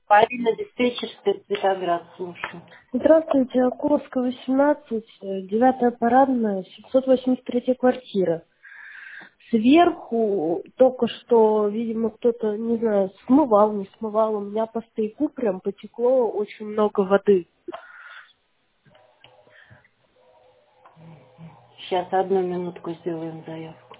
Марина, диспетчерская, Цветоград, слушаю. Здравствуйте, Окуловская, 18, 9-я парадная, 783 квартира. Сверху только что, видимо, кто-то, не знаю, смывал, не смывал. У меня по стояку прям потекло очень много воды. Сейчас одну минутку сделаем заявку.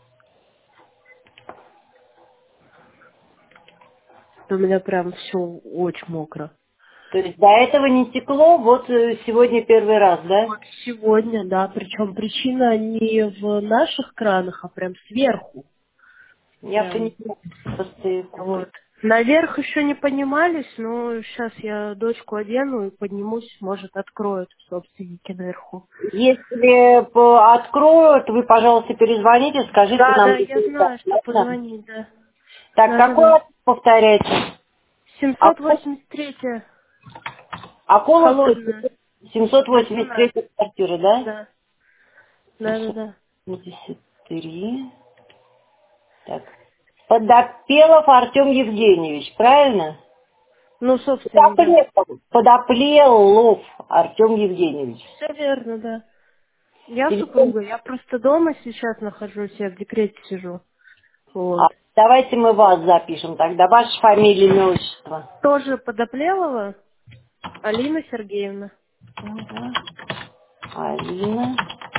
У меня прям все очень мокро. То есть до этого не текло, вот сегодня первый раз, да? Вот сегодня, да, причем причина не в наших кранах, а прям сверху. Я Прям. понимаю по стояку. Вот. Наверх еще не поднимались, но сейчас я дочку одену и поднимусь, может, откроют собственники наверху. Если откроют, вы, пожалуйста, перезвоните, скажите Да, нам да, я результат. знаю, что Ладно? позвонить, да. Так, Да, да, какой да. адрес повторяйте? Око- 783 Околовская, холодная, 783 18. квартира, да? Да, да, да, да. 783. Так. Подопелов Артем Евгеньевич, правильно? Ну, собственники. Подоплелов Артем Евгеньевич. Все верно, да. Я Телефон. супруга, я просто дома сейчас нахожусь, я в декрете сижу. А, Вот. давайте мы вас запишем тогда. Ваша фамилия, имя, отчество. Тоже Подоплелова Алина Сергеевна. Ага. Алина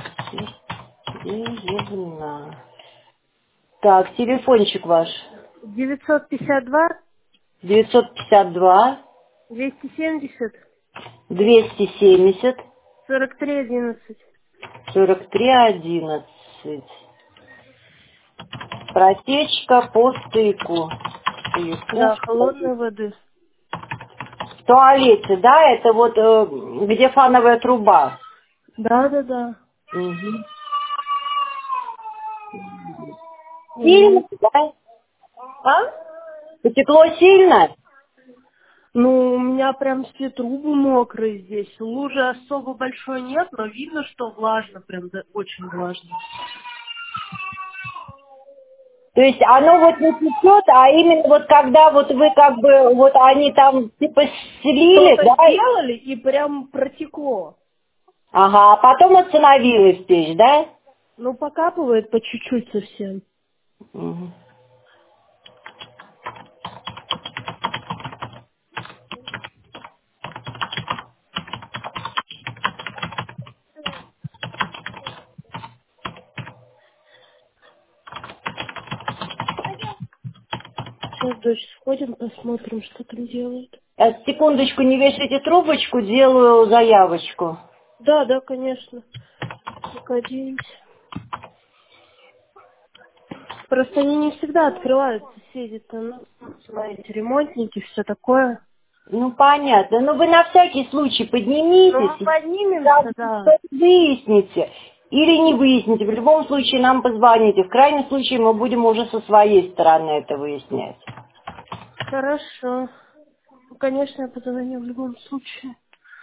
Сергеевна. Так, телефончик ваш. 952 952 270 270 4311. 4311. Протечка по стыку. Да, Стыку. холодной воды. В туалете, да? Это вот где фановая труба. Да, да, да. Мгм. Сильно, Мгм. да? А? Потекло сильно? Ну, у меня прям все трубы мокрые здесь. Лужи особо большой нет, но видно, что влажно, прям очень влажно. То есть оно вот не течет, а именно вот когда вот вы как бы, вот они там типа слили, Что-то да? сделали и прям протекло. Ага, а потом остановилась печь, да? Ну, покапывает по чуть-чуть совсем. Мгм. Сейчас, дочь, сходим, посмотрим, что там делают. Секундочку, не вешайте трубочку, делаю заявочку. Да, да, конечно. Погодите. Просто они не всегда открывают, соседи-то, ну, смотрите, ремонтники, все такое. Ну, понятно. Но вы на всякий случай Ну, мы поднимитесь и поднимемся, сразу да. что-то выясните. Или не выясните. В любом случае нам позвоните. В крайнем случае мы будем уже со своей стороны это выяснять. Хорошо. Ну, конечно, я позвоню в любом случае.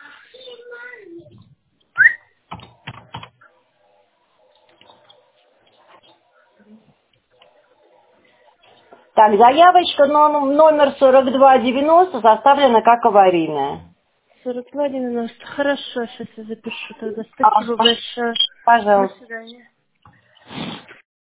Так, заявочка номер 4290 составлена как аварийная. 42,90. Хорошо, сейчас я запишу тогда. А, Спасибо большое. До пожалуйста. свидания.